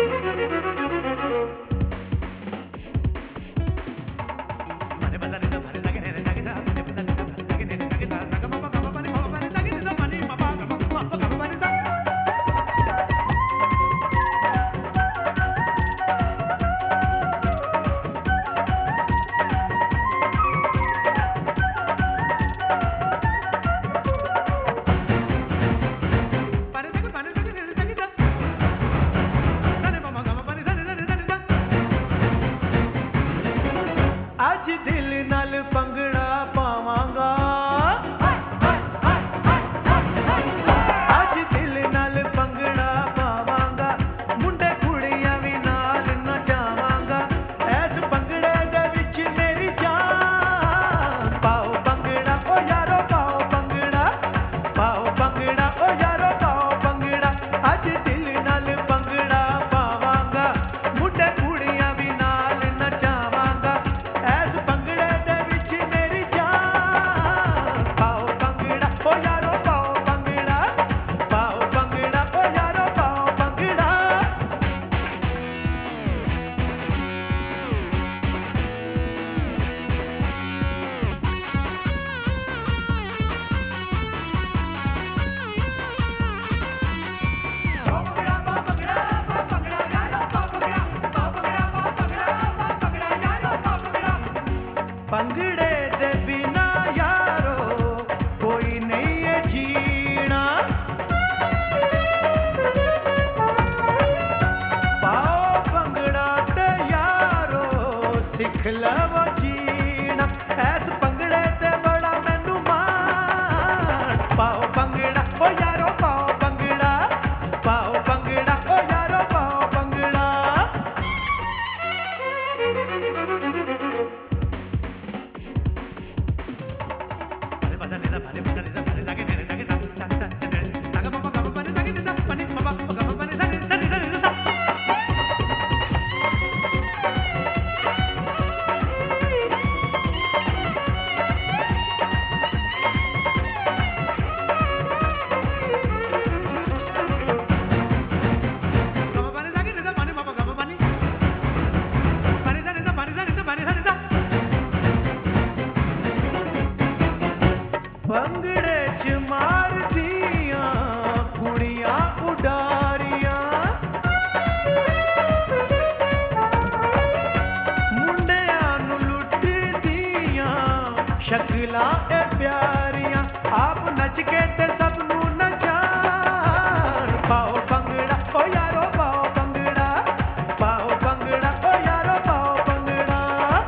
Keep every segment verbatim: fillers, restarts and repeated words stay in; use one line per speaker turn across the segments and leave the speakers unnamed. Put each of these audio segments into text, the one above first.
आज दिल नाल पंगड़ा पावांगा, आज दिल नाल पंगड़ा पावांगा, मुंडे कुड़ियां भी नाल नचावांगा, ऐस पंगड़े दे विच मेरी जान। पाओ पंगड़ा ओ यारो पाओ पंगड़ा, पाओ पंगड़ा ओ यारो पाओ पंगड़ा, आज दिल नाल पंगड़ा पावांगा, मुंडे कुड़ियां भी नाल नचावांगा, ऐस पंगड़े दे विच मेरी जान। पाओ पंगड़ा ओ यारो पाओ पंगड़ा, पाओ पंगड़ा ओ यारो पाओ पंगड़ा। पंगड़े दे बिना यारो कोई नहीं है जीना, पाओ पंगड़ा ते यारो सिख लवो जीना, ऐस पंगड़े ते बड़ा मैनू मान। पाओ पंगड़ा ओ यारो पाओ पंगड़ा, पाओ पंगड़ा ओ यारो पाओ पंगड़ा। पंगड़े च मार दियां कुड़ियां उडारियां, मुंडियां नू लुट दियां शक्लां ए प्यारियां, आप नच के ते सब नू नचान। पाओ पंगड़ा ओ यारो पाओ पंगड़ा, पाओ पंगड़ा ओ यारो पाओ पंगड़ा।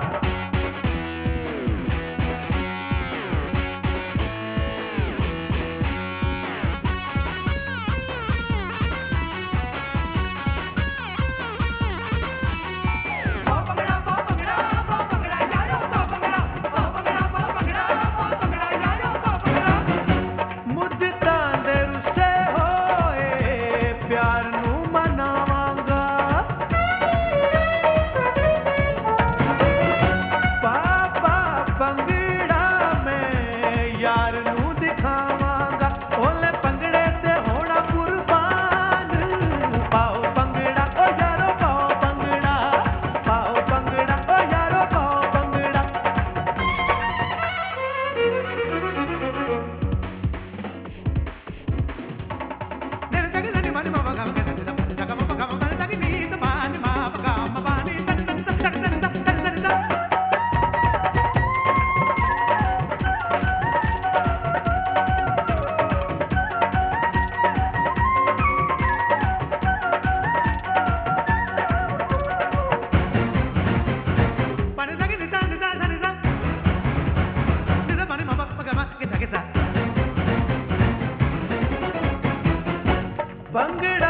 मुद्दतां दे रुस्से होए प्यार नू मनावांगा, पापा पंगड़ा मैं यार नू दिखावांगा, ओले पंगड़े ते होना कुर्बान। पाओ पंगड़ा ओ यारो पाओ पंगड़ा, पाओ पंगड़ा ओ यारो पाओ पंगड़ा। पंगड़ा